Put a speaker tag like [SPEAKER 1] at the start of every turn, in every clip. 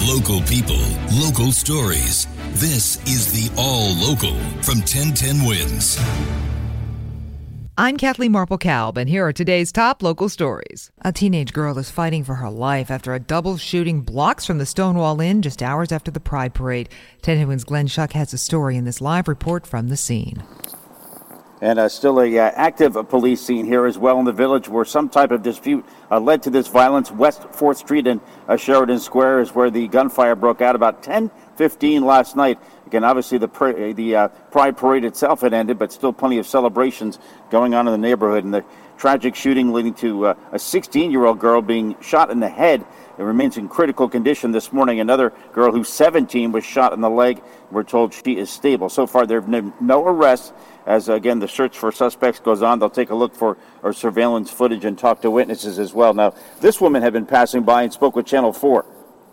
[SPEAKER 1] Local people, local stories. This is the All Local from 1010 Wins.
[SPEAKER 2] I'm Kathleen Marple-Kalb, and here are today's top local stories. A teenage girl is fighting for her life after a double shooting blocks from the Stonewall Inn just hours after the Pride Parade. 1010 Wins' Glenn Schuck has a story in this live report from the scene.
[SPEAKER 3] And still a active police scene here as well in the village where some type of dispute led to this violence. West 4th Street and Sheridan Square is where the gunfire broke out about 10:15 last night. Again, obviously the Pride Parade itself had ended, but still plenty of celebrations going on in the neighborhood. And the tragic shooting leading to a 16-year-old girl being shot in the head. It remains in critical condition this morning. Another girl who's 17 was shot in the leg. We're told she is stable. So far, there have been no arrests. As, again, the search for suspects goes on, they'll take a look for our surveillance footage and talk to witnesses as well. Now, this woman had been passing by and spoke with Channel 4.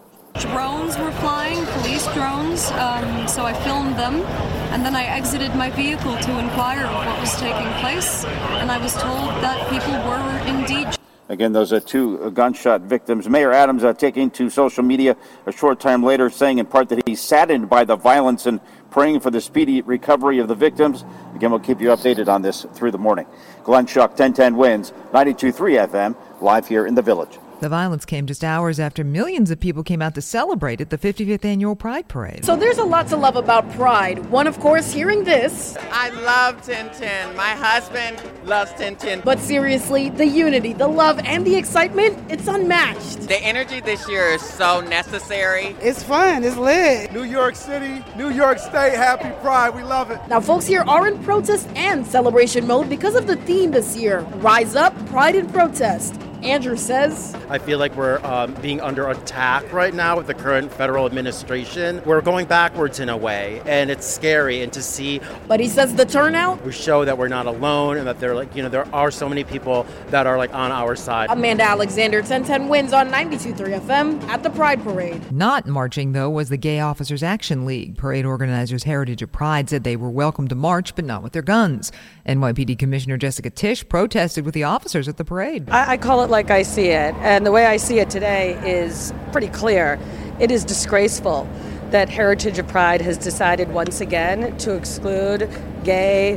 [SPEAKER 4] Drones were flying, police drones, so I filmed them, and then I exited my vehicle to inquire of what was taking place, and I was told that people were indeed...
[SPEAKER 3] Again, those are two gunshot victims. Mayor Adams taking to social media a short time later, saying in part that he's saddened by the violence and praying for the speedy recovery of the victims. Again, we'll keep you updated on this through the morning. Glenn Schuck, 1010 Wins, 92.3 FM, live here in the village.
[SPEAKER 2] The violence came just hours after millions of people came out to celebrate at the 55th Annual Pride Parade.
[SPEAKER 5] So there's a lot to love about Pride. One, of course, hearing this.
[SPEAKER 6] I love 1010. My husband loves 1010.
[SPEAKER 5] But seriously, the unity, the love, and the excitement, it's unmatched.
[SPEAKER 6] The energy this year is so necessary.
[SPEAKER 7] It's fun. It's lit.
[SPEAKER 8] New York City, New York State, happy Pride. We love it.
[SPEAKER 5] Now, folks here are in protest and celebration mode because of the theme this year. Rise up, Pride and protest. Andrew says,
[SPEAKER 9] I feel like we're being under attack right now with the current federal administration. We're going backwards in a way, and it's scary. And to see.
[SPEAKER 5] But he says the turnout.
[SPEAKER 9] We show that we're not alone and that there are so many people that are on our side.
[SPEAKER 5] Amanda Alexander, 1010 Wins on 92.3 FM at the Pride Parade.
[SPEAKER 2] Not marching, though, was the Gay Officers Action League. Parade organizers Heritage of Pride said they were welcome to march, but not with their guns. NYPD Commissioner Jessica Tisch protested with the officers at the parade.
[SPEAKER 10] I call it like I see it, and the way I see it today is pretty clear. It is disgraceful that Heritage of Pride has decided once again to exclude gay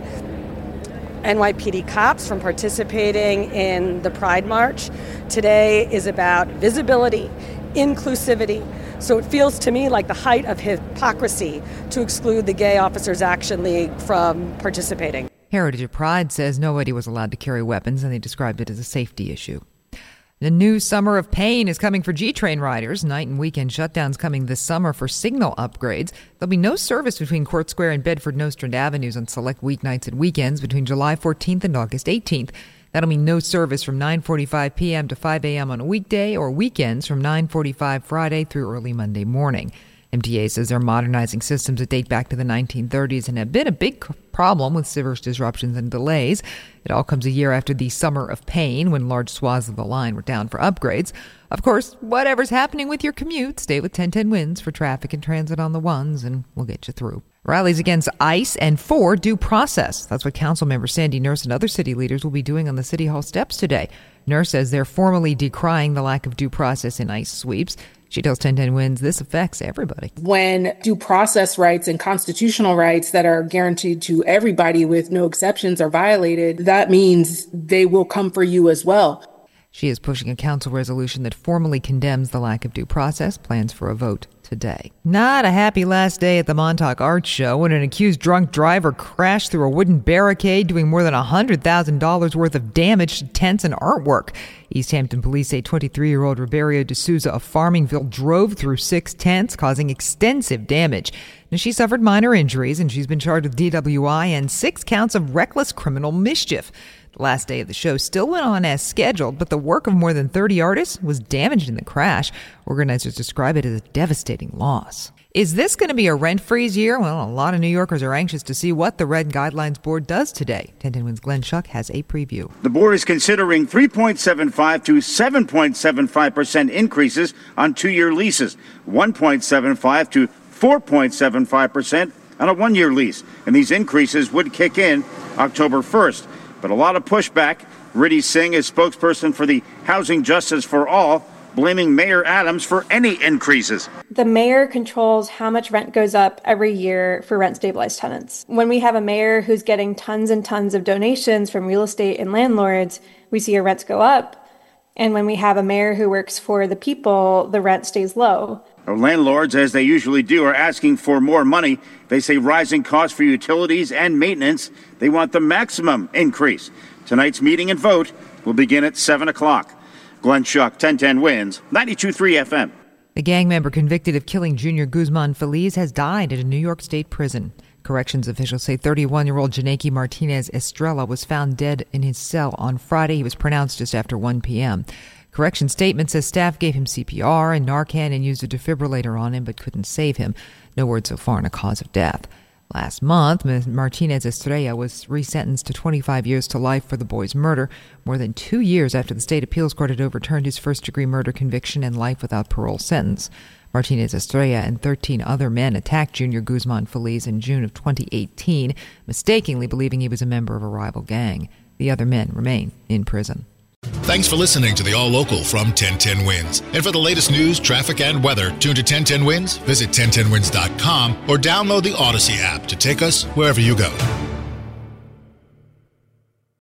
[SPEAKER 10] NYPD cops from participating in the Pride March. Today is about visibility, inclusivity. So it feels to me like the height of hypocrisy to exclude the Gay Officers Action League from participating.
[SPEAKER 2] Heritage of Pride says nobody was allowed to carry weapons, and they described it as a safety issue. The new summer of pain is coming for G-Train riders. Night and weekend shutdowns coming this summer for signal upgrades. There'll be no service between Court Square and Bedford-Nostrand Avenues on select weeknights and weekends between July 14th and August 18th. That'll mean no service from 9:45 p.m. to 5 a.m. on a weekday or weekends from 9:45 Friday through early Monday morning. MTA says they're modernizing systems that date back to the 1930s and have been a big problem with service disruptions and delays. It all comes a year after the Summer of Pain, when large swaths of the line were down for upgrades. Of course, whatever's happening with your commute, stay with 1010 Wins for traffic and transit on the ones, and we'll get you through. Rallies against ICE and for due process. That's what Councilmember Sandy Nurse and other city leaders will be doing on the City Hall steps today. Nurse says they're formally decrying the lack of due process in ICE sweeps. She tells 1010 Wins this affects everybody.
[SPEAKER 11] When due process rights and constitutional rights that are guaranteed to everybody with no exceptions are violated, that means they will come for you as well.
[SPEAKER 2] She is pushing a council resolution that formally condemns the lack of due process, plans for a vote today. Not a happy last day at the Montauk Arts Show when an accused drunk driver crashed through a wooden barricade, doing more than $100,000 worth of damage to tents and artwork. East Hampton police say 23-year-old Roberio D'Souza of Farmingville drove through 6 tents, causing extensive damage. Now, she suffered minor injuries, and she's been charged with DWI and 6 counts of reckless criminal mischief. The last day of the show still went on as scheduled, but the work of more than 30 artists was damaged in the crash. Organizers describe it as a devastating loss. Is this going to be a rent freeze year? Well, a lot of New Yorkers are anxious to see what the Rent Guidelines Board does today. 1010 Wins' Glenn Schuck has a preview.
[SPEAKER 3] The board is considering 3.75 to 7.75% increases on 2-year leases, 1.75 to 4.75% on a 1-year lease. And these increases would kick in October 1st. But a lot of pushback. Riddhi Singh is spokesperson for the Housing Justice for All blaming Mayor Adams for any increases.
[SPEAKER 7] The mayor controls how much rent goes up every year for rent-stabilized tenants. When we have a mayor who's getting tons and tons of donations from real estate and landlords, we see our rents go up. And when we have a mayor who works for the people, the rent stays low.
[SPEAKER 3] Our landlords, as they usually do, are asking for more money. They say rising costs for utilities and maintenance. They want the maximum increase. Tonight's meeting and vote will begin at 7 o'clock. Glenn Schuck, 1010 Wins, 92.3 FM.
[SPEAKER 2] The gang member convicted of killing Junior Guzman Feliz has died at a New York State prison. Corrections officials say 31-year-old Janeki Martinez Estrella was found dead in his cell on Friday. He was pronounced just after 1 p.m. Correction statement says staff gave him CPR and Narcan and used a defibrillator on him but couldn't save him. No word so far on a cause of death. Last month, Martinez Estrella was resentenced to 25 years to life for the boy's murder, more than 2 years after the state appeals court had overturned his first-degree murder conviction and life without parole sentence. Martinez Estrella and 13 other men attacked Junior Guzman Feliz in June of 2018, mistakenly believing he was a member of a rival gang. The other men remain in prison.
[SPEAKER 12] Thanks for listening to the All Local from 1010 Wins. And for the latest news, traffic, and weather, tune to 1010 Wins, visit 1010wins.com, or download the Odyssey app to take us wherever you go.